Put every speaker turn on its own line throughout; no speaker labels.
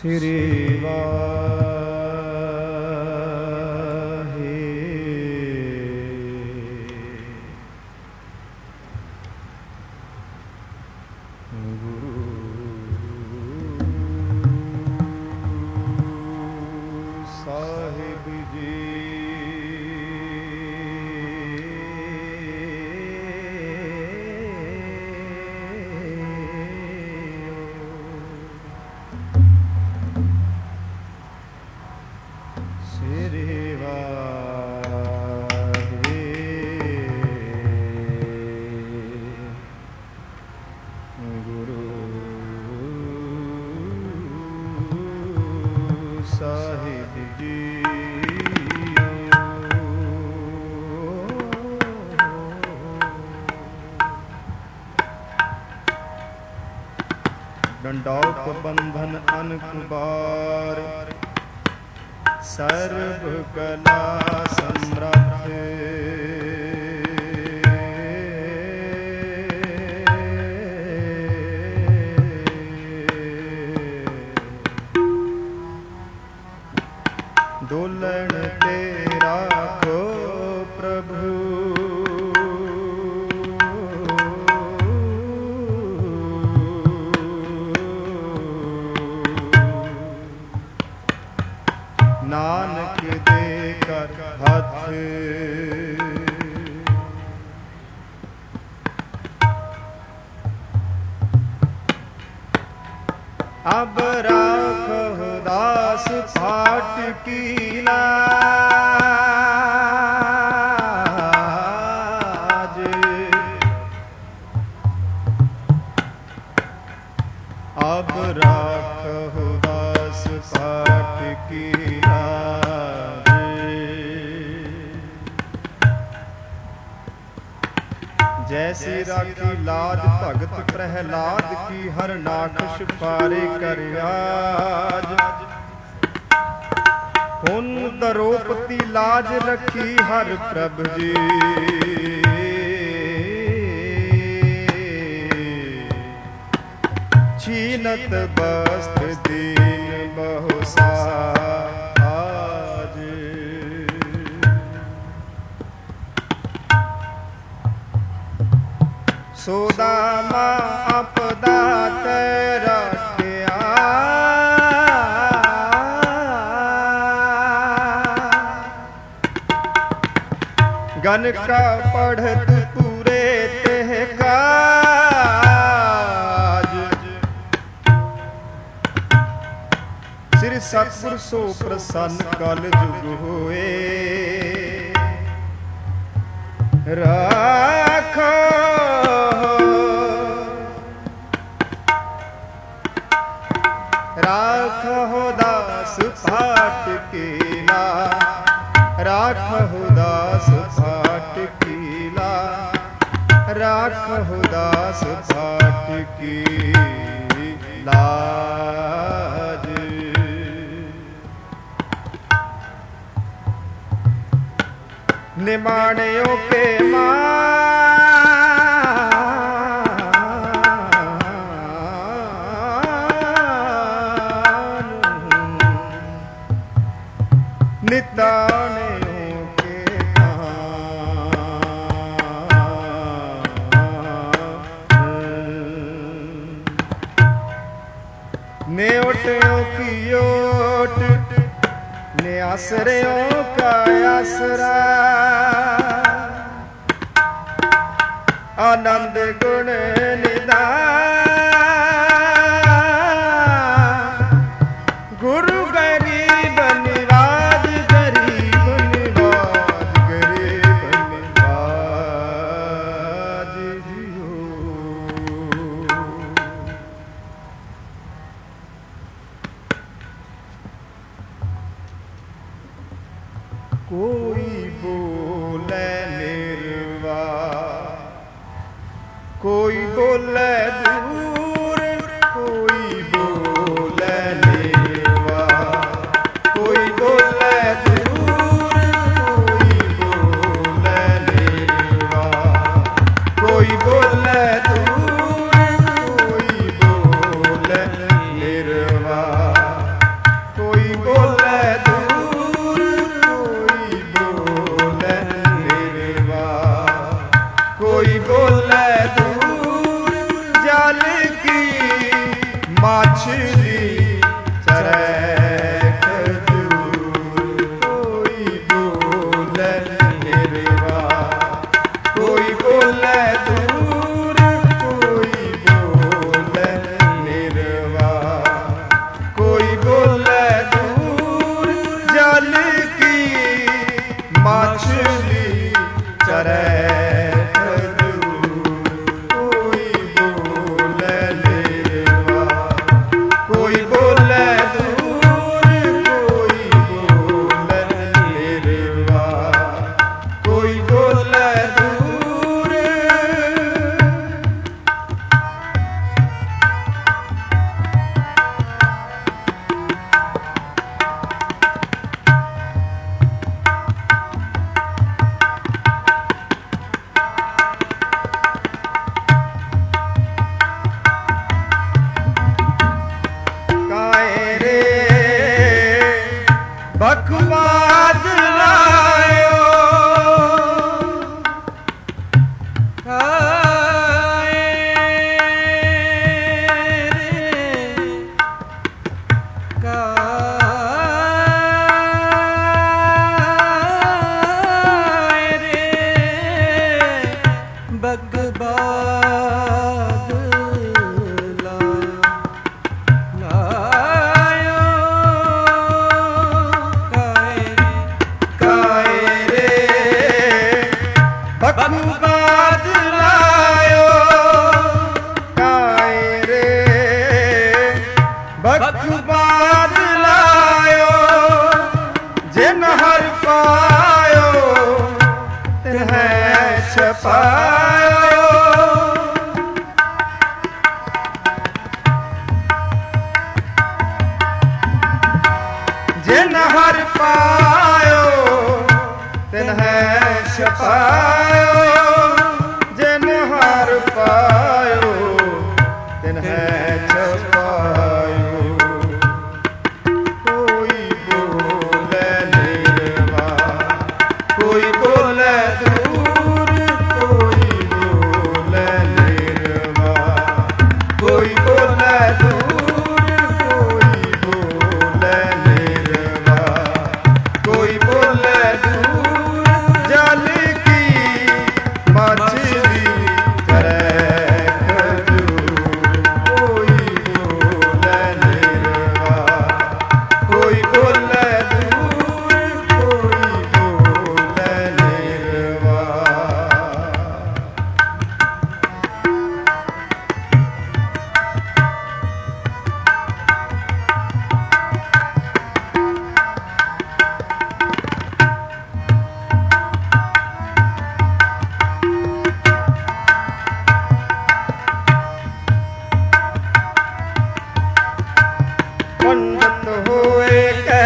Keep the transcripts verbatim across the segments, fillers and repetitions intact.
श्री दंडौत बंधन अनकुबार सर्व कला समर्थ दुल्हन तेरा को प्रभु नानक देकर हाथ अब राखो दास फाट की लाज अब राखो दास फाट की जैसी राखी लाज भगत प्रहलाद की हर नाखुश पारे कर आज हुन द्रौपदी लाज रखी हर प्रभु जी छीनत वस्त्र दीन बहुसा सोदामा आपदा तेरा किया गन का पढ़त पूरे तेह काज श्री सतगुर सो प्रसन्न कल जुग होए राखो राखो दास फाट कीला राखो दास फाट कीला राखो दास फाट की लाज निमाणियों के निताणियों के नेओटियों की ओट ने आसरियों का आसरा आनंद गुण निदान गुरु गरीब निवाज गरीब निवाज गरीब निवाज जियो कोई बोले निर्वाण कोई बोले दूर कोई बोले निर्वाण कोई बोले दूर कोई बोले निर्वाण कोई बोले दूर कोई बोले निर्वाण माछली चरै खजूर। कोई बोले निर्वाण, कोई बोले दूर, कोई बोले निर्वाण, कोई बोले दूर। जल की माछली चरै बकवाद लायो खाए रे खाए रे बकवाद बकवाद लायो काए रे बकवाद लायो। जिन हर पायो तिन्हें छपायो। जिन हर पायो तिन्हें छपायो। जिन हर पायो तिन्हें छपायो। कोई बोले निर्वाण, कोई बोले दूर, कोई बोले निर्वाण, कोई बोले दूर, कोई बोले निर्वाण, कोई बोले दूर। जल की मछली चरै खजूर। कोई बोले निर्वाण, कोई बोले दूर, कोई बोले निर्वाण। पंडित होए कै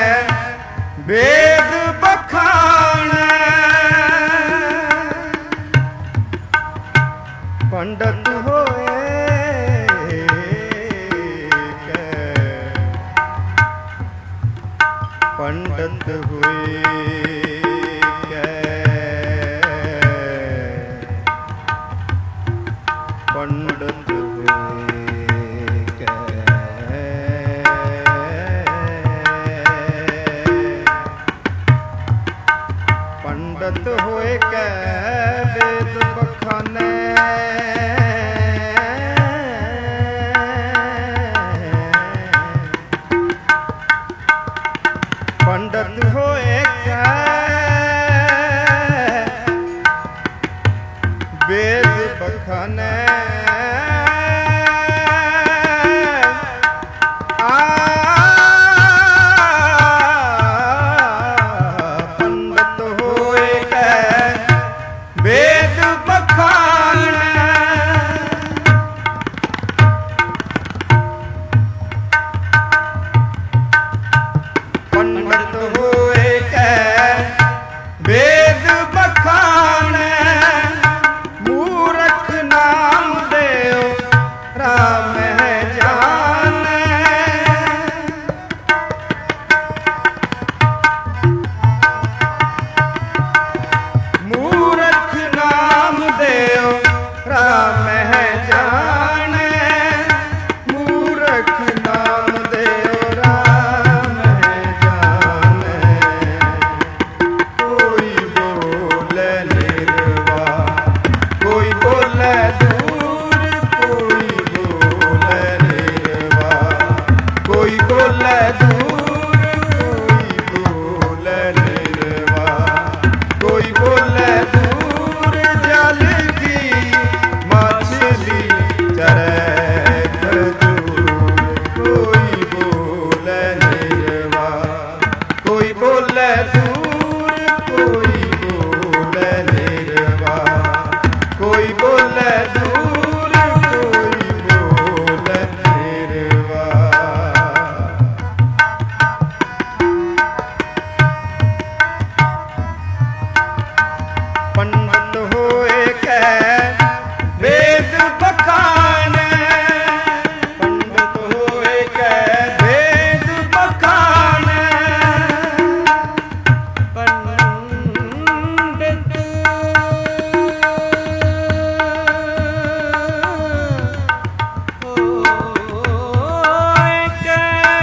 वेद बखान, पंडित होए कै पंडित हुए कै पंडित हुए कै पंडित होए कै वेद बखाने। पंडित होए कै ਮੂਰਖ ਨਾਮ ਦੇਉ ਰਾਮ ਜਾਣੈ, ਕੋਈ ਬੋਲੇ ਨਿਰਵਾ, ਕੋਈ ਬੋਲੇ ਦੂਰ, ਕੋਈ ਬੋਲੇ ਨਿਰਵਾ, ਕੋਈ ਬੋਲੇ ਦੂਰ, ਕੋਈ ਬੋਲੇ ਨਿਰਵਾ, ਕੋਈ ਬੋਲੇ ਦੂਰ ਜਲ ਕੀ ਮਛਲੀ ਚਰੈ ਖਜੂਰ, ਕੋਈ ਬੋਲੇ ਨਿਰਵਾ, ਕੋਈ ਬੋਲੇ ਦੂਰ, ਕੋਈ ਬੋਲੇ ਨਿਰਵਾ, ਕੋਈ ਬੋਲੇ ਦੂਰ, ਕੋਈ ਬੋਲੇ ਨਿਰਵਾ। ਪੰਡਤ ਹੋਏ ਕੈ ਵੇਦ ਬਖਾਨੈ, ਪੰਡਤ ਹੋਏ ਕੈ ਵੇਦ ਬਖਾਨੈ, ਪੰਡਤ ਹੋਏ ਕੈ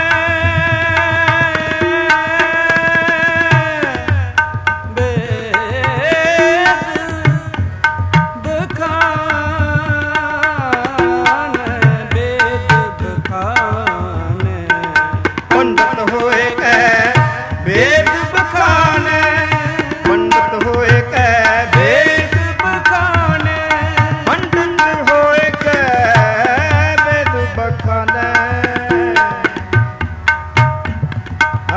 ਪੰਡਤ ਹੋਏ ਕੈ ਵੇਦ ਬਖਾਨੈ, ਪੰਡਤ ਹੋਏ ਕੈ ਵੇਦ ਬਖਾਨੈ, ਪੰਡਤ ਹੋਏ ਕੈ ਵੇਦ ਬਖਾਨੈ। ਆ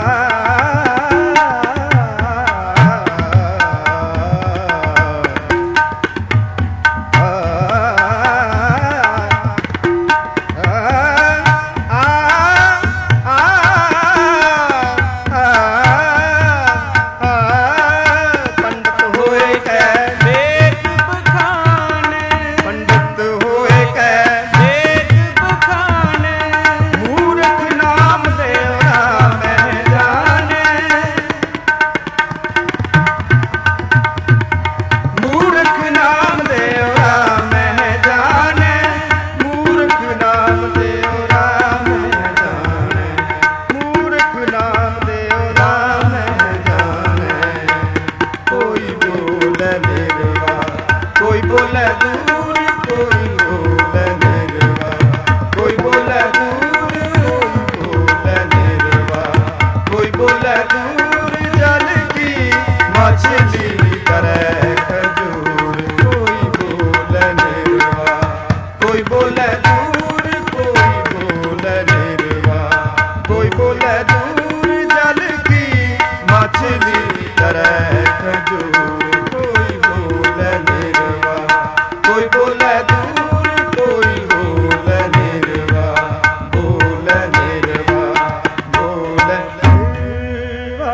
ਕੋਈ ਬੋਲੇ ਦੂਰ, ਕੋਈ ਬੋਲੇ ਨਿਰਵਾ, ਕੋਈ ਬੋਲੇ ਦੂਰ, ਕੋਈ ਬੋਲੇ ਨਿਰਵਾ, ਕੋਈ ਬੋਲੇ ਦੂਰ ਜਲ ਕੀ ਮਛਲੀ ਕਰੈ ਖਜੂਰ, ਕੋਈ ਬੋਲੇ ਨਿਰਵਾ, ਕੋਈ ਬੋਲੇ ਦੂਰ, ਕੋਈ ਬੋਲੇ ਨਿਰਵਾ, ਕੋਈ ਬੋਲੇ ਦੂਰ ਜਲ ਕੀ ਮਛਲੀ ਕਰੈ ਖਜੂਰ, ਕੋਈ ਬੋਲੇ ਨਿਰਵਾ, ਕੋਈ ਬੋਲੇ ਦੂਰ, ਕੋਈ ਬੋਲੇ ਨਿਰਵਾ, ਬੋਲੇ ਨਿਰਵਾ, ਬੋਲੇ ਨਿਰਵਾ,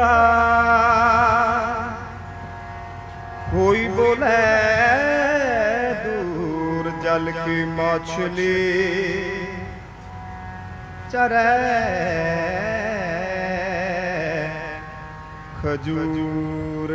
ਕੋਈ ਬੋਲੇ ਦੂਰ ਜਲ ਕੀ ਮਛਲੀ ਚਰੈ ਖਜੂਰ।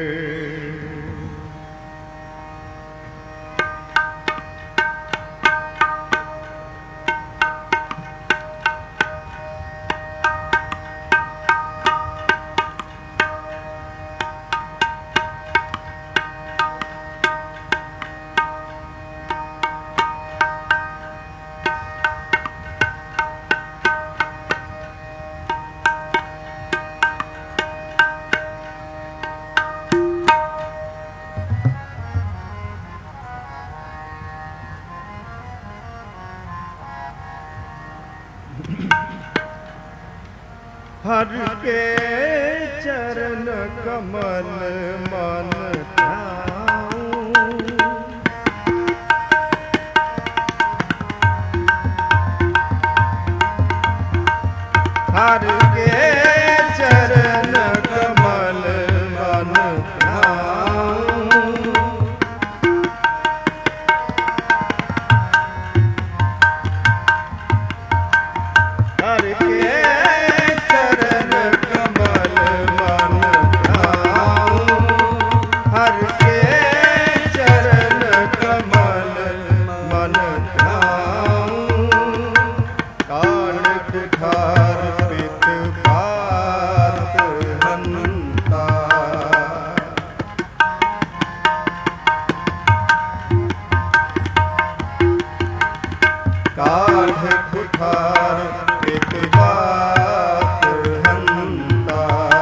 हर के चरण कमल मन ध्याऊं, हर के चरण कमल मन ध्याऊं, हर के कुठार पित बात हंता। काढ़ कुठार पित बात हंता।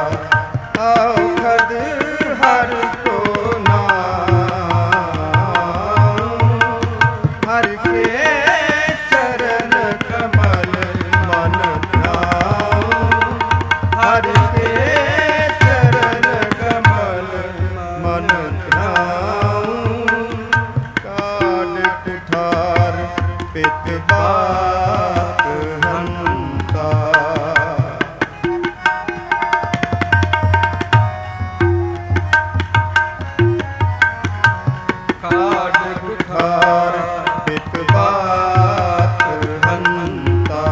औखद हर को नाम, हर के चरण कमल मन ध्याऊं। हर के चरण कमल मन ध्याऊं। काढ़ कुठार पित बात हंता। काढ़ कुठार पित बात हंता।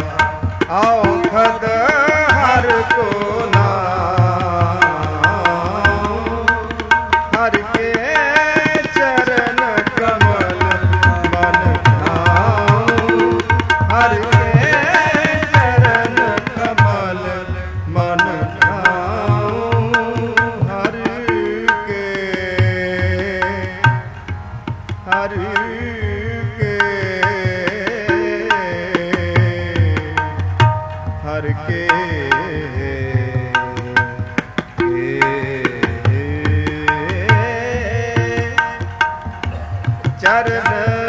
औखद हर को नाम, हर के चरण कमल मन ध्याऊं। हर के चरण कमल मन ध्याऊं। हर के हर के हर के चरण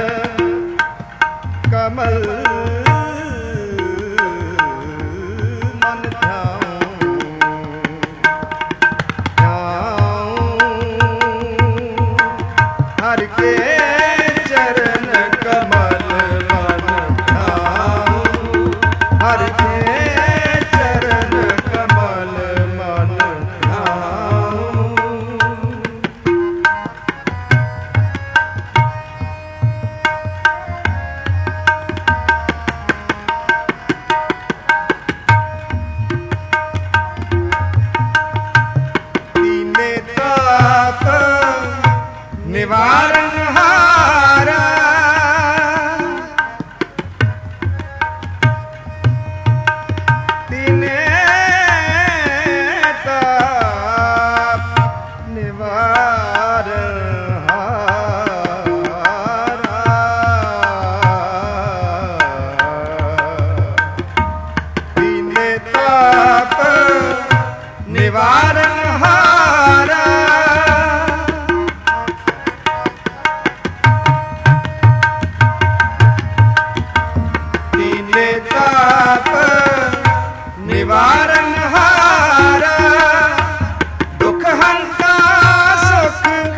कमल मन ध्याऊं। ध्याऊं। हर के चरण कमल मन ध्याऊं। हर के चरण कमल मन ध्याऊं। दीने ताप निवारण हारा। दीने ताप निवारण हारा। दीने ताप निवारण हारा। दीने ताप निवारण हारा। दुख हंता सुख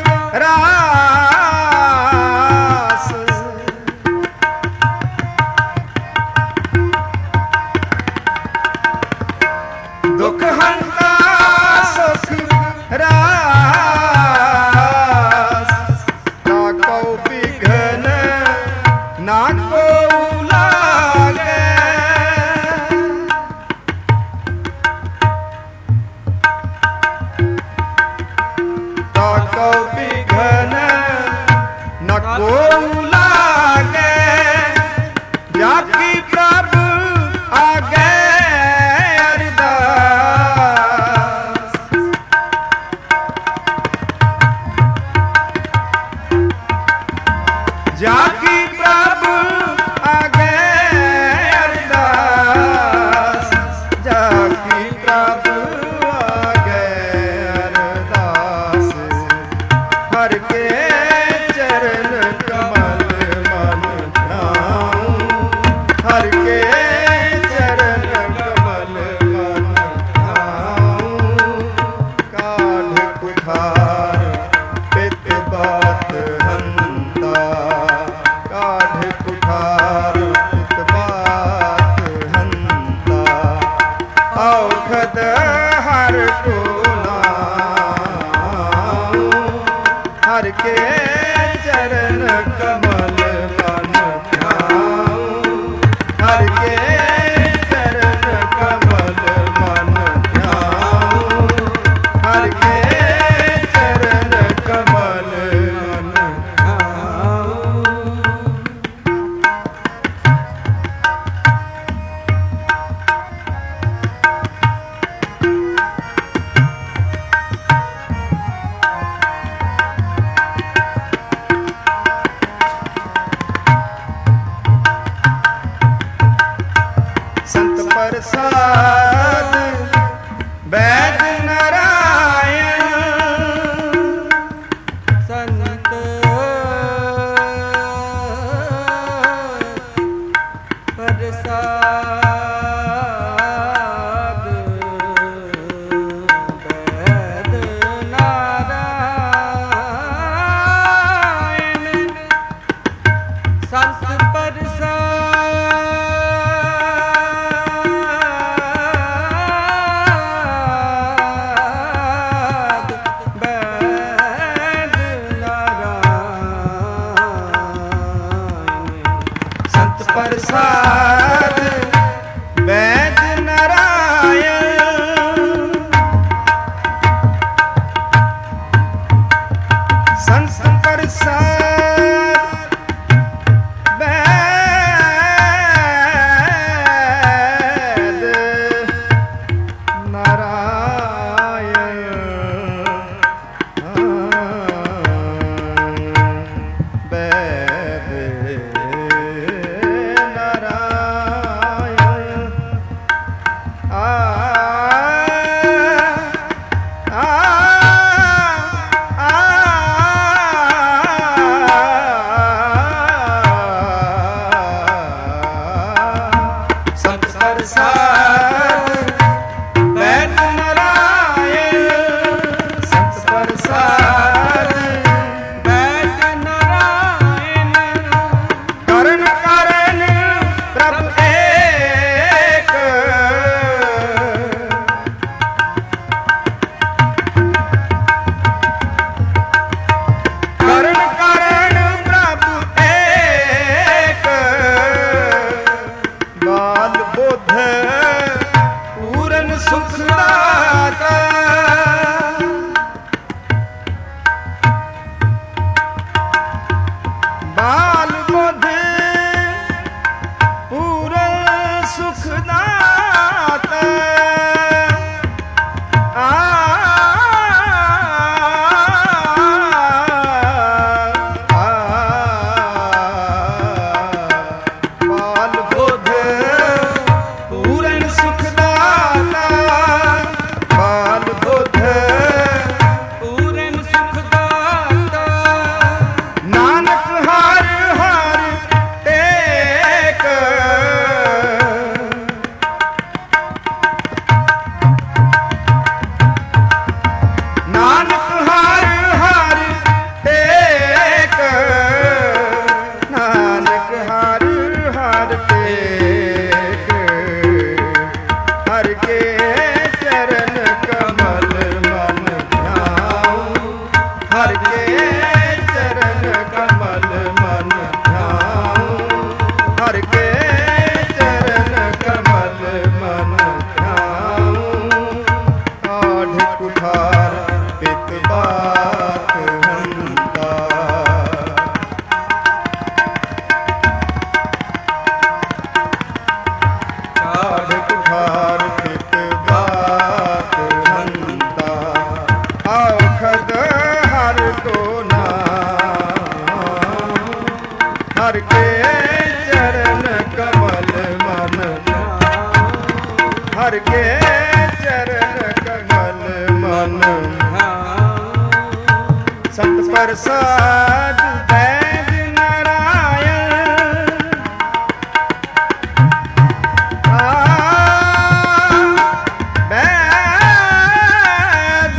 रास। दुख हंता ਪ੍ਰਸਾਦ ਵੈਦ ਨਾਰਾਇਣ
ਸੰਤ ਪ੍ਰਸਾਦ ਵੈਦ ਨਾਰਾਇਣ ਸੰਤ
ਪ੍ਰਸਾਦ ਵੈਦ ਨਾਰਾਇਣ ਸੰਤ ਪ੍ਰਸਾਦ ਵੈਦ ਨਾਰਾਇਣ ਵੈਦ ਹਰ ਕੇ ਚਰਨ ਕਮਲ ਮਨ ਹਰ ਕੇ ਚਰਨ ਕਮਲ ਮਨ ਸੰਤ ਪ੍ਰਸਾਦ ਵੈਦ ਨਾਰਾਇਣ ਆ ਵੈਦ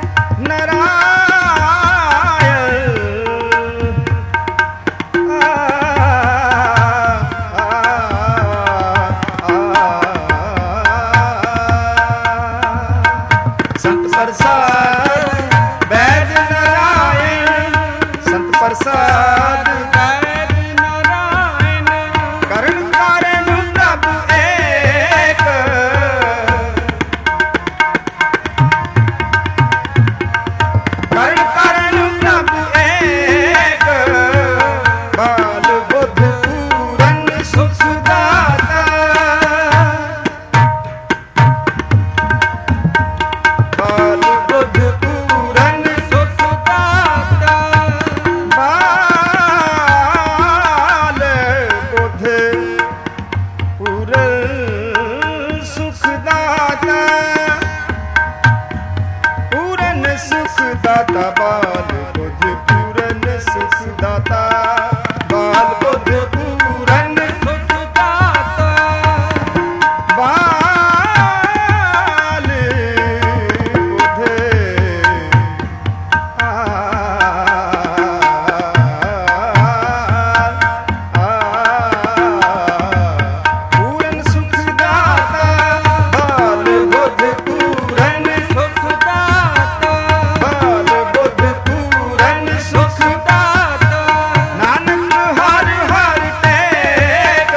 ਨਾਰਾਇਣ ਸੰਤ ਪ੍ਰਸਾਦ ਵੈਦ ਨਾਰਾਇਣ ਸੰਤ ਪ੍ਰਸਾਦ ਵੈਦ ਨਾਰਾਇਣ ਕਰਨ ਕਾਰਨ ਪ੍ਰਭ ਏਕ ਕਰਨ ਕਾਰਨ ਪ੍ਰਭ ਏਕ ਬਾਲ ਬੁੱਧ ਪੂਰਨ ਸੁਖ ਦਾਤਾ ਬਾਲ दाता बाल बुध पूरन सुख दाता बाल बुध पूरन
सुख दाता
बाल बुध आ पूरन सुख दाता बाल बुध पूरन
सुख दाता
बाल बुध पूरन सुख
दाता
नानक हर हर टेक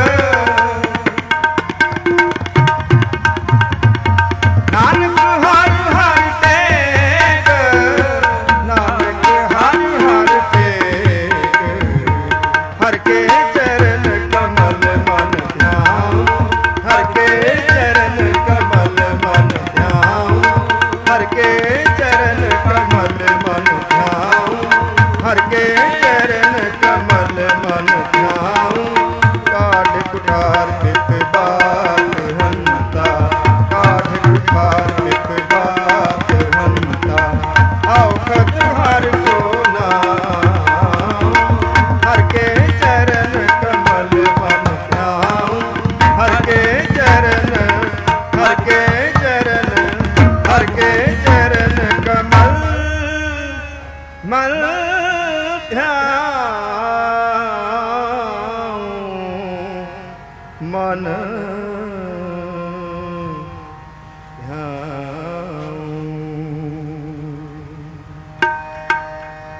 नानक हर हर टेक नानक हर हर टेक हर के चरण कमल मन ध्यान हर के चरण कमल मन ध्यान हर के चरण कमल मन ध्यान हर के चरण कमल मन ध्यान काढ़ कुठार पिप बात हंता काढ़ कुठार पिप बात हंता आओ खत हर को नाम हर के चरण कमल मन ध्यान हर के चरण हर के चरण हर के चरण कमल मन ध्यान मन ध्यान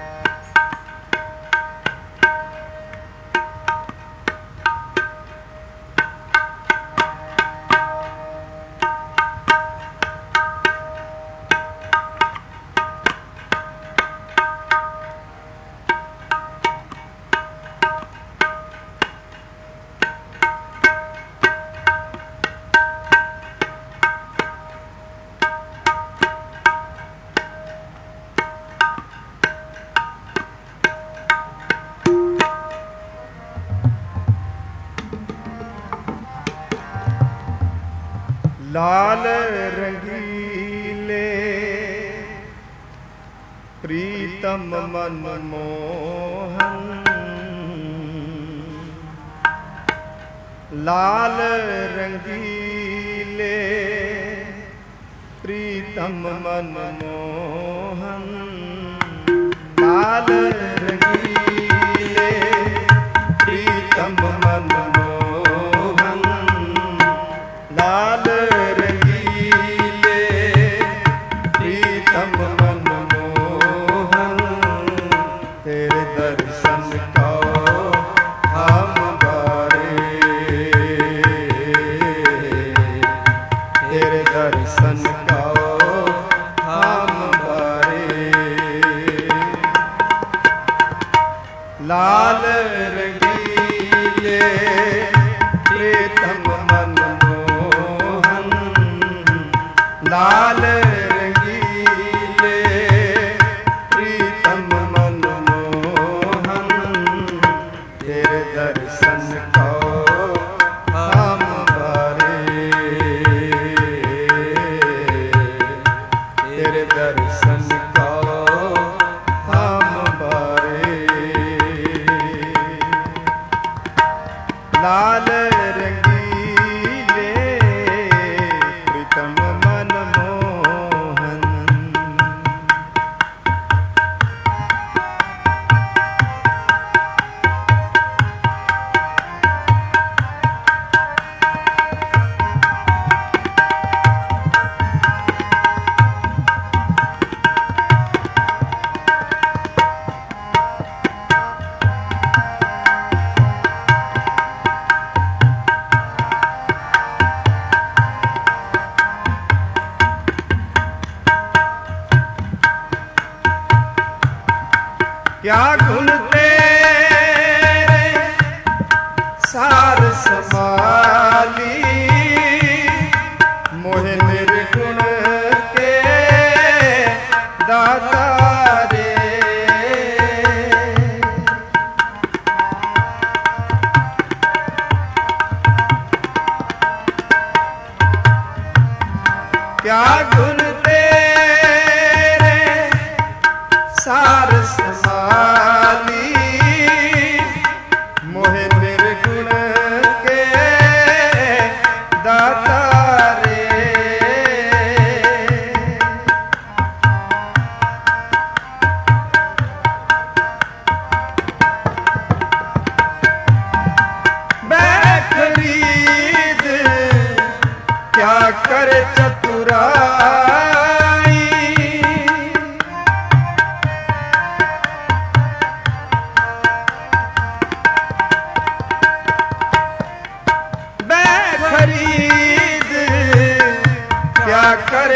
लाल रंगीले प्रीतम मन मोहन लाल रंगीले प्रीतम मन मोहन लाल रंगीले प्रीतम मन मोहन लाल रंगीले प्रीतम मन मोहन तेरे दर्शन को हम बारे तेरे दर्शन को हम बारे लाल रंगीले प्रीतम मन मोहन लाल रंगीले प्रीतम मन मोहन तेरे दर्शन को हम बारे तेरे दर्शन को हम बारे लाल रंगीले प्रीतम मन मोहन क्या गुण तेरे सार समाली मोह निर्गुण के दाता रे क्या गुण तेरे कर चतुराई मैं खरीद क्या कर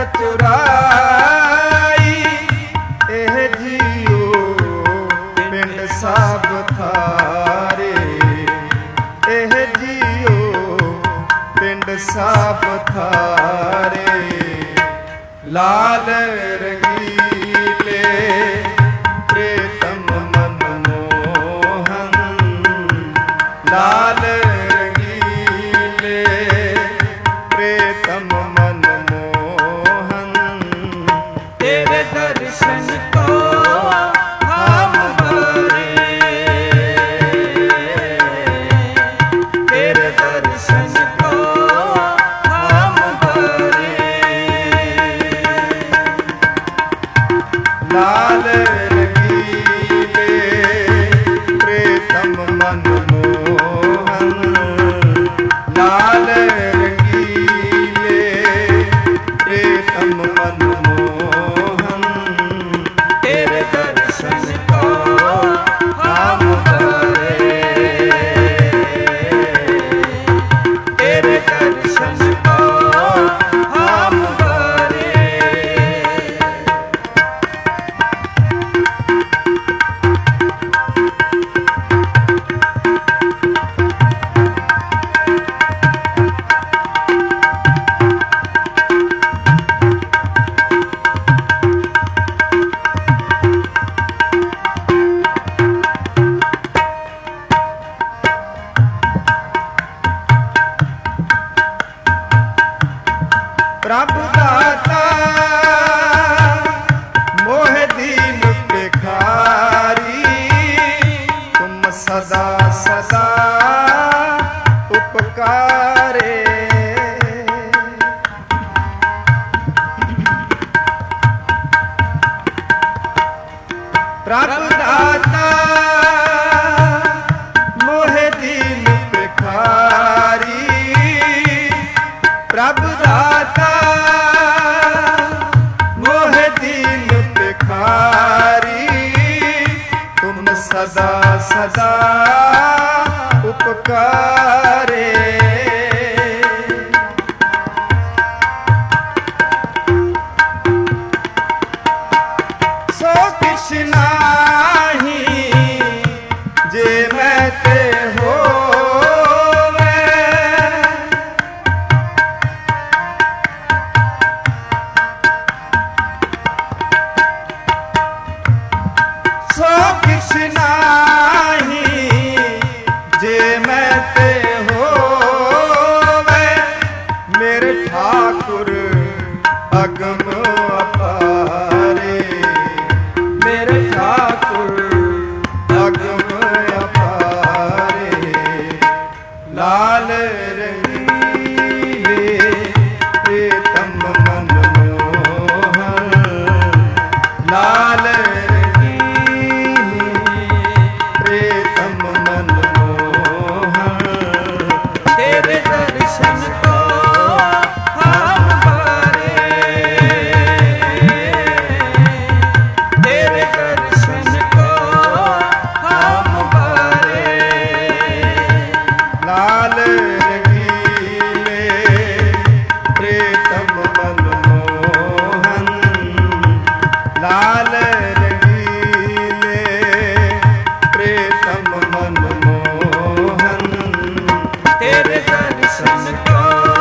चतुराई एह जियो पिंड सब थारे एह जियो पिंड सब थारे लाल रंगीले प्रीतम मनमोहन लाल रंगीले प्रीतम मनमोहन
तेरे दर्शन को हम भरे तेरे दर्शन को हम भरे
लाल रंगीले प्रीतम मनमोहन लाल रंगीले प्रीतम मनमोहन
तेरे दर्शन को हम भरे तेरे दर्शन को हम भरे
प्रभु दाता मोह दीन भिखारी तुम सदा सदा उपकारे प्रभु दाता मोह दीन भिखारी प्रभु दाता मोह दीन भिखारी तुम सदा सदा उपकारे सो किछ नाही जे मैं ते हो सो किछ नाही जे मैं ते होवे मेरे ठाकुर अगम अपारे मेरे ठाकुर अगम अपारे लाल रंगीले प्रीतम मनमोहन लाल
तेरे दर्शन को हम भरे तेरे दर्शन को हम भरे
लाल रंगीले प्रीतम मनमोहन लाल रंगीले प्रीतम मनमोहन
तेरे दर्शन को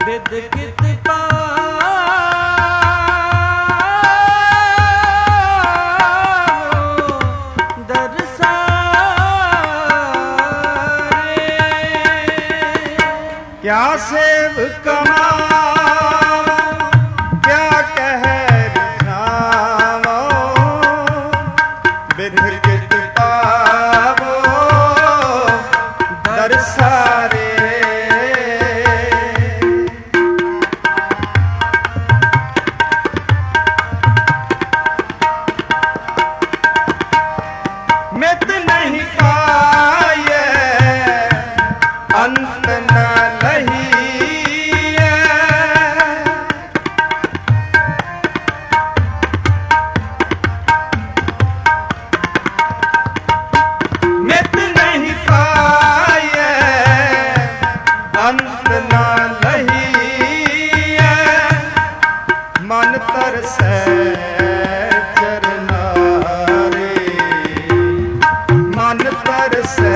विद कित पावो दरसारे।
क्या सेव कमाओ क्या कह रिझावो, विध कित पावो दरसारे। मित नहीं पाए अंत न लहिए, मित नहीं पाए अंत न लहिए, मन तरसै चरनारे, मन तरसै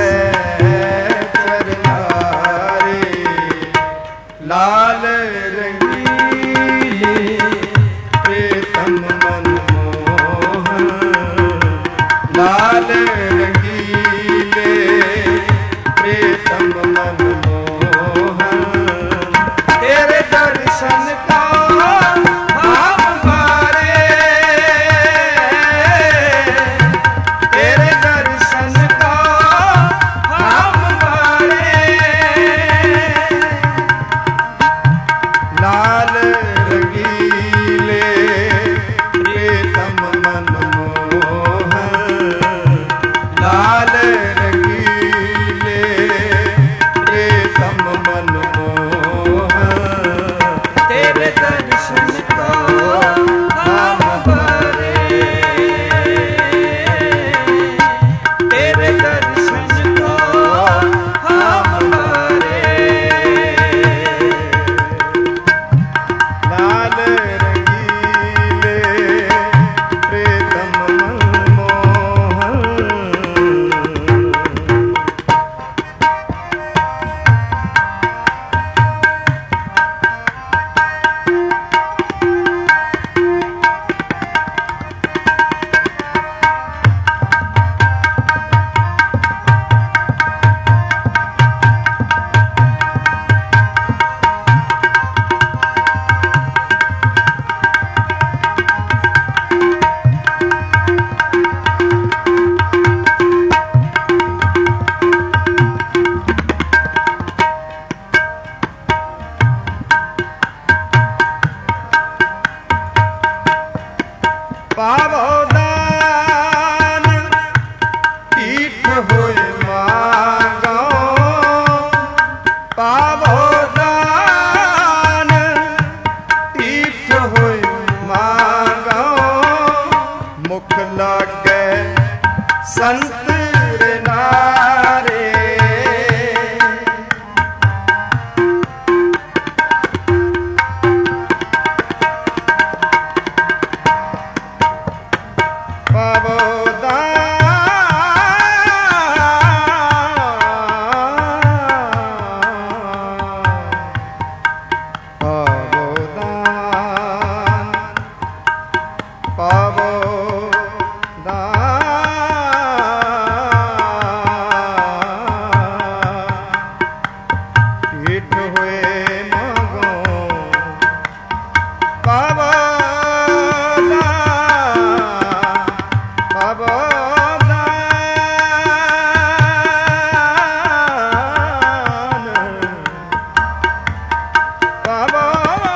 चरनारे। लाल रंगीले प्रीतम मनमोहन, लाल रंगीले प्रीतम मनमोहन। तेरे दर्शन का हम बारे, तेरे दर्शन का हम बारे। लाल रंगीले प्रीतम मनमोहन, लाल रंगीले प्रीतम मनमोहन।
तेरे दर्शन को हम बारे, तेरे दर्शन को हम बारे।
लाल रंगीले प्रीतम मनमोहन। पावो दान पीठ होए मांगो, पावो दान पीठ होए मांगो। मुख लागे संत नारे, पावो दान, पावो दान, पावो दान। पीठ हुए मांगो पावो दान, पावो दान, पावो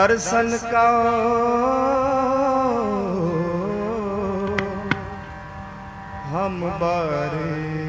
दर्शन का हम बारे।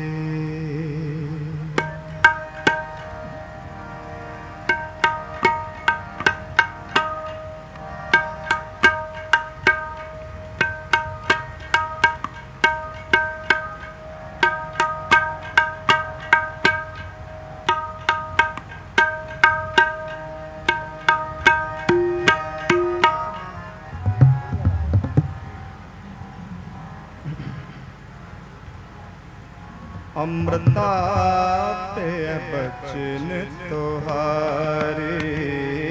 अमृता पे बचन तोहारे,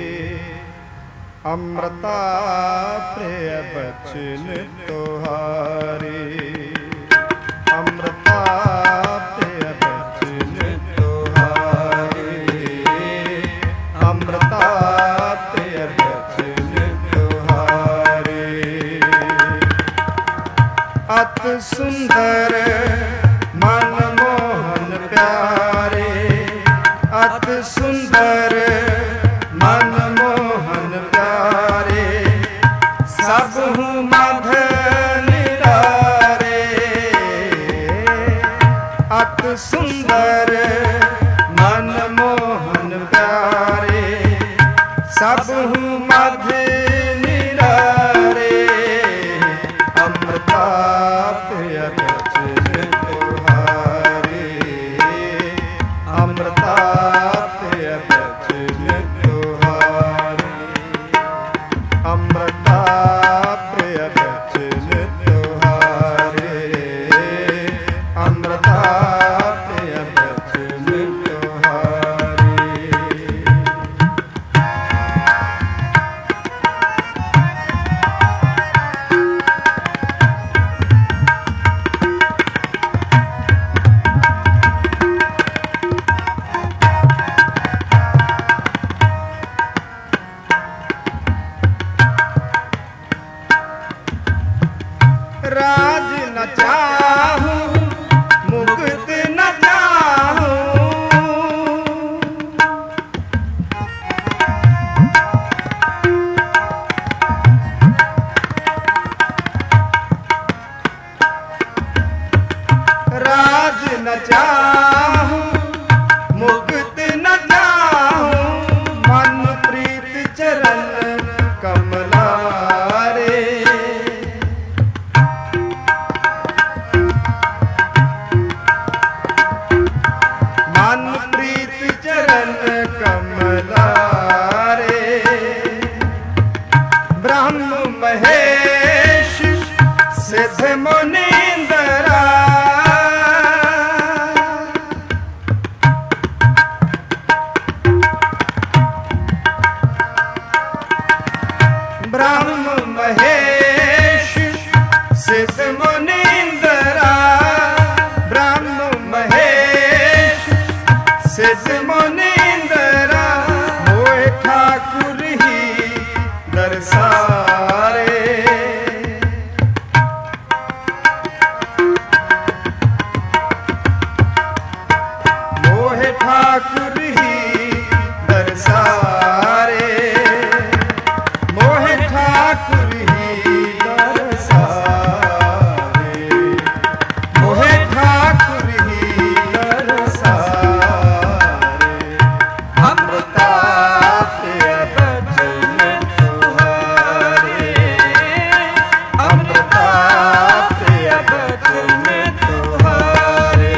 अमृता पे बचन तोहारे, अमृता पे बचन तोहारे, अमृता पे बचन तोहारे। अत सुंदर मनमोहन प्यारे, अत सुंदर मनमोहन प्यारे, सबहु मध निरारे। अत सुंदर मनमोहन प्यारे, सबहु मध निरारे। अमृता पे बचन तोहारे, अमृता पे बचन तोहारे, अमृता पे बचन तोहारे, अमृता पे बचन तोहारे। राज न चाहूं मुक्त न चाहूं, राज न चाहूं मुक्त न चाहूं, मन प्रीत चरण कमलारे। मन प्रीत चरण कमलारे। ब्रह्म महेश सिद्ध मुनींद्रा, ब्रह्म महेश सिद्ध मुनींद्रा, ब्रह्म महेश सिद्ध मुनींद्रा। मोहे ठाकुर ही दरसारे, मोहे ठाकुर ही दरसारे, मोहे ठाकुर ही दरसारे, मोहे ठाकुर ही दरसारे। अमृता पे बचन तोहारे, अमृता पे बचन तोहारे,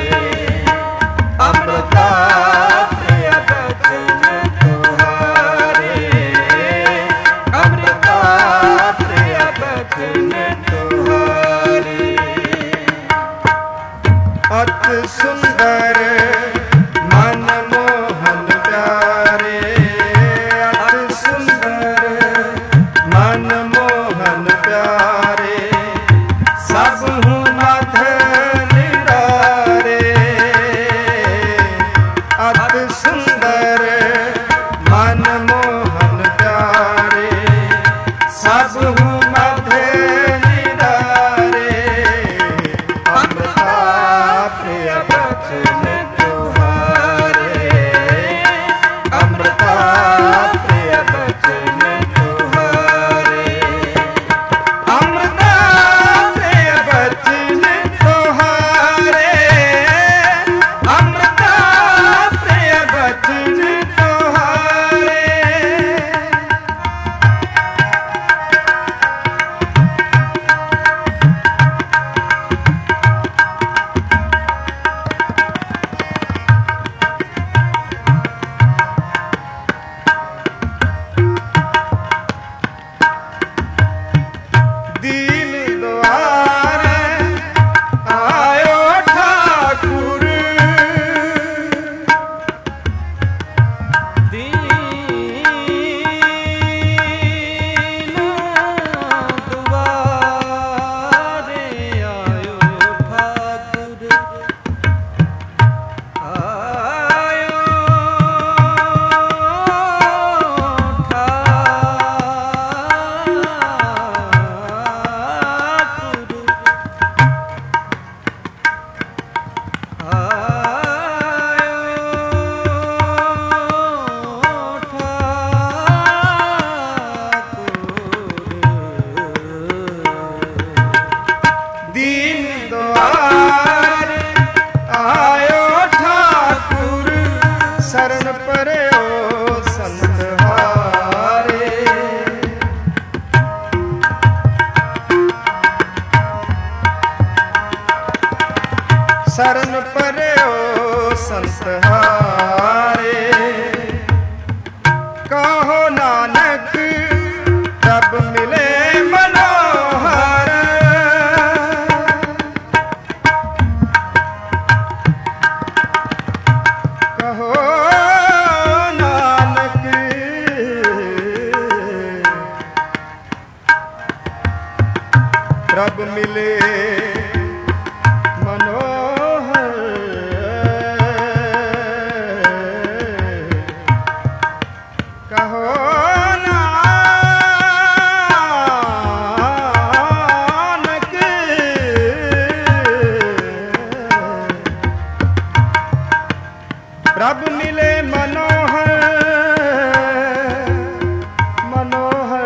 अमृता पे बचन तोहारे, अमृता पे बचन तोहारे। अत सुंदर मनमोहन प्यारे, अत सुंदर मनमोहन प्यारे, सबहु मध निरारे। अत सुंदर मनमोहन प्यारे, सबहु मध निरारे। अमृता पे बचन तोहारे, अमृता पे बचन तोहारे। ਸਰਨ ਪਰਿਓ ਸੰਤਹਾਰੇ। ਕਹੋ ਨਾਨਕ ਪ੍ਰਭ ਮਿਲੇ ਮਨੋਹਰ। ਕਹੋ ਨਾਨਕ ਪ੍ਰਭ ਮਿਲੇ ਪ੍ਰਭ ਮਿਲੇ ਮਨੋਹਰ ਮਨੋਹਰ।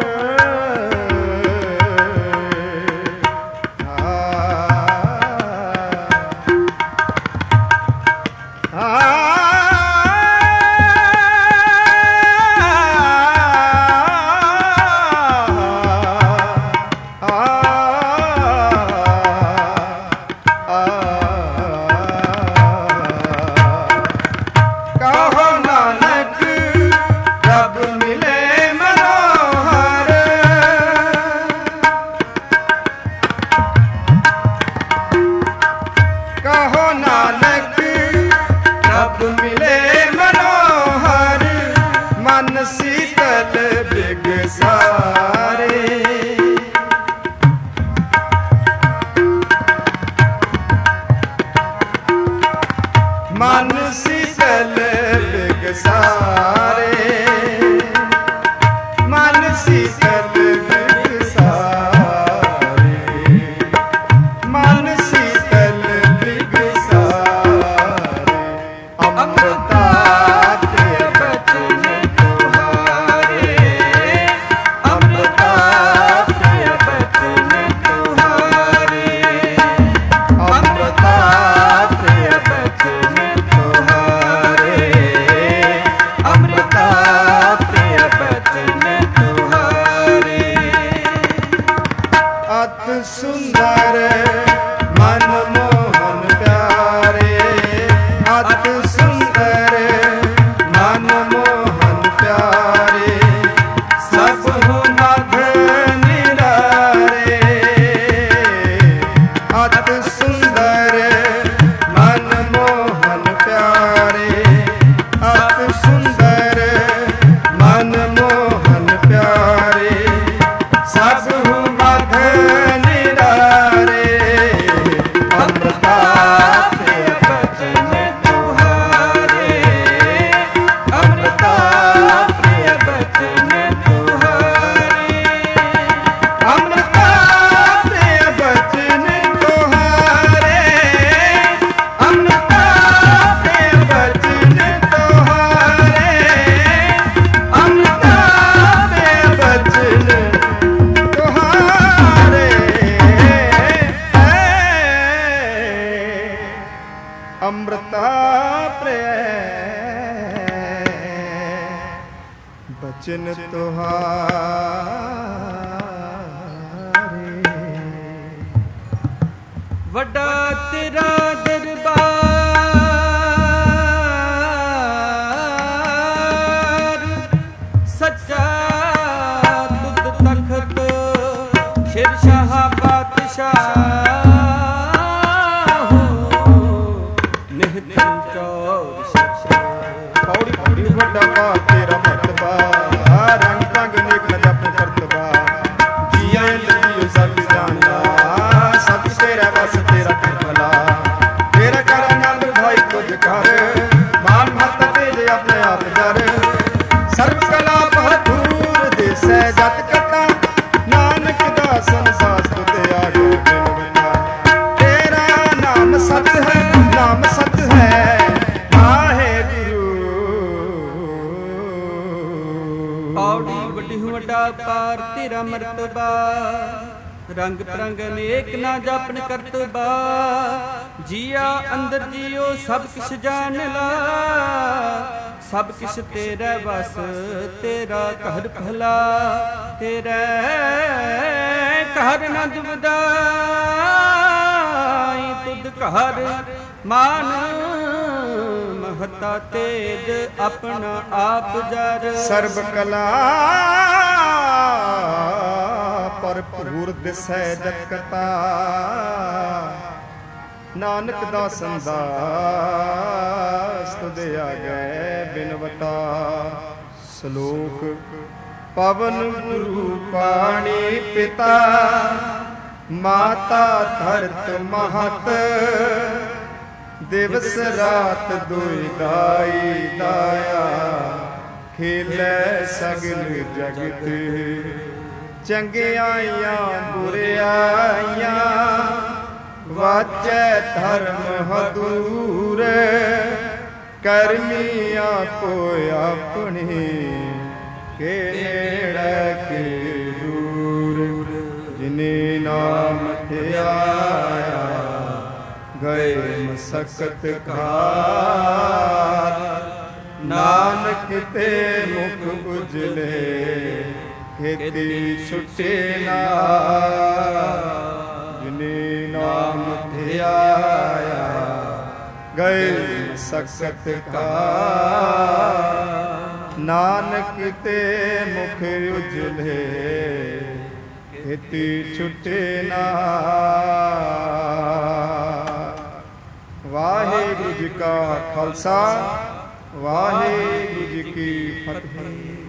ਕਹੋ ਨਾਨਕ ਪ੍ਰਭ ਮਿਲੇ ਮਨੋਹਰ। ਮਨ ਸੀਤਲ ਬਿਗਸਾਰੇ। ਮਨ ਸੀਤਲ ਬਿਗਸਾਰੇ। ਮਨ ਸੀਤਲ ਬਿਗਸਾਰੇ। ਮਨ ਸੀਤਲ ਅਤ ਸੁੰਦਰ ਮਨ ਮੋਹਨ ਪਿਆਰੇ। ਅਤ ਸੁੰਦਰ ਮਨ ਮੋਹਨ ਪਿਆਰੇ। ਸਭ ਮਧ ਨਿਰਾਰੇ। ਅਤ ਸੁੰਦਰ ਮਨ ਮੋਹਨ ਪਿਆਰੇ। ਅਤ ਸੁੰਦਰ ਮਨ ਮੋਹਨ ਪਿਆਰੇ। ਸਭ ਮਧ ਨਿਰਾਰੇ। ਅੰਮ੍ਰਿਤਾ ਪ੍ਰਿਯ ਬਚਨ ਤੁਹਾਰੇ। ਅੰਮ੍ਰਿਤਾ ਪ੍ਰਿਯ ਬਚਨ ਤੁਹਾਰੇ। ਅੰਮ੍ਰਿਤਾ ਪ੍ਰਿਯ ਬਚਨ ਤੁਹਾਰੇ। ਅੰਮ੍ਰਿਤਾ ਪ੍ਰਿਯ ਬਚਨ ਤੁਹਾਰੇ। ਅੰਮ੍ਰਿਤਾ ਪ੍ਰਿਯ ਬਚਨ ਅੰਮ੍ਰਿਤਾ ਪ੍ਰਿਯ ਬਚਨ ਤੁਹਾਰੇ।
ਵੱਡਾ ਤੇਰਾ ਦਰਬਾਰ। ਸੱਚਾ ਤੁਧ ਤਖਤ ਸ਼ਿਰਸ਼ਾਹ ਬਾਦਸ਼ਾਹ।
ਪੌੜੀ ਪੌੜੀ ਵੱਡਾ ਬਾ ਤੇਰਾ ਮਰਤਬਾ। ਰੰਗ ਰੰਗ ਨੇਕ ਨ ਜਪ ਕਰਤਬਾ। ਜੀਆ ਲਜੀਓ ਸਭ ਜਾਣਦਾ। ਸਭ ਤੇਰਾ ਬਸ ਤੇਰਾ ਕਰਮਲਾ। ਤੇਰਾ ਕਰ ਆਨੰਦ ਭਾਈ ਕੁਝ ਕਰ। ਮਾਨ ਮਤ ਤੇਜ ਆਪਣੇ ਆਪ ਜਰ। ਸਰਬ ਕਲਾ ਭਰਪੂਰ ਦੇਸੈ ਜਤ ਕਤਾ। ਨਾਨਕ ਦਾਸਨ ਸਾਸ ਤੁਧ ਆਗੇ ਬਿਨ ਬਿਨਾ। ਤੇਰਾ ਨਾਮ ਸਤ ਹੈ ਨਾਮ ਸਤ ਹੈ।
ਪੌੜੀ ਵੱਡੀ ਵੱਡਾ ਪਾਰ ਤੇਰਾ ਮਰਤਬਾ। ਰੰਗ ਤਰੰਗ ਅਨੇਕ ਨਾ ਜਾਪਨ ਕਰਤਬਾ। ਜੀਆ ਅੰਦਰ ਜੀਓ ਸਭ ਕਿਛ ਜਾਣ ਲਾ। ਸਭ ਕਿਛ ਤੇਰਾ ਵਸ ਤੇਰਾ ਘਰ ਭਲਾ। ਤੇਰੇ ਘਰ ਨ ਦੁਬਦਾਈ ਤੁਧ ਘਰ ਮਾਨ ਮਹਤਾ ਤੇਜ ਆਪਣਾ ਆਪ ਜਰ।
ਸਰਬ ਕਲਾ ਭਰਪੂਰ ਦਿਸੈ ਜਗਤਾ ਨਾਨਕ ਦਾਸਨ ਦਾਸ ਤੁਧ ਆਗੈ ਬਿਨਵਤਾ। ਸ਼ਲੋਕ ਪਵਨ ਗੁਰੂ ਪਾਣੀ ਪਿਤਾ ਮਾਤਾ ਧਰਤ ਮਹਤ ਦਿਵਸ ਰਾਤ ਦੁਇ ਦਾਈ ਦਾਇਆ ਖੇਲੈ ਸਗਲ ਜਗਤ ਚੰਗਿਆਈਆਂ ਬੁਰਿਆਈਆਂ ਵਾਚੈ ਧਰਮ ਹਦੂਰ ਕਰਮੀ ਆਪੋ ਆਪਣੇ ਕਿਹੜਾ ਕੇ ਦੂਰ। ਜਿਨੇ ਨਾਮ ਧਿਆਇਆ ਗਏ ਮਸਕਤ ਘਾਤ ਨਾਨਕ ਤੇ ਮੁਖ ਉਜਲੇ ਖੇਤੀ ਛੁਟੇ ਨਾ। ਜਿਨੇ ਨਾਮ ਧਿਆਇਆ ਗਏ ਮਸਕਤ ਘਾਤ ਨਾਨਕ ਤੇ ਮੁਖ ਉਜਲੇ ਖੇਤੀ ਛੁਟੇ ਨਾ। ਵਾਹਿਗੁਰੂ ਜੀ ਕਾ ਖਾਲਸਾ ਵਾਹਿਗੁਰੂ ਜੀ ਕੀ ਫਤਿਹ।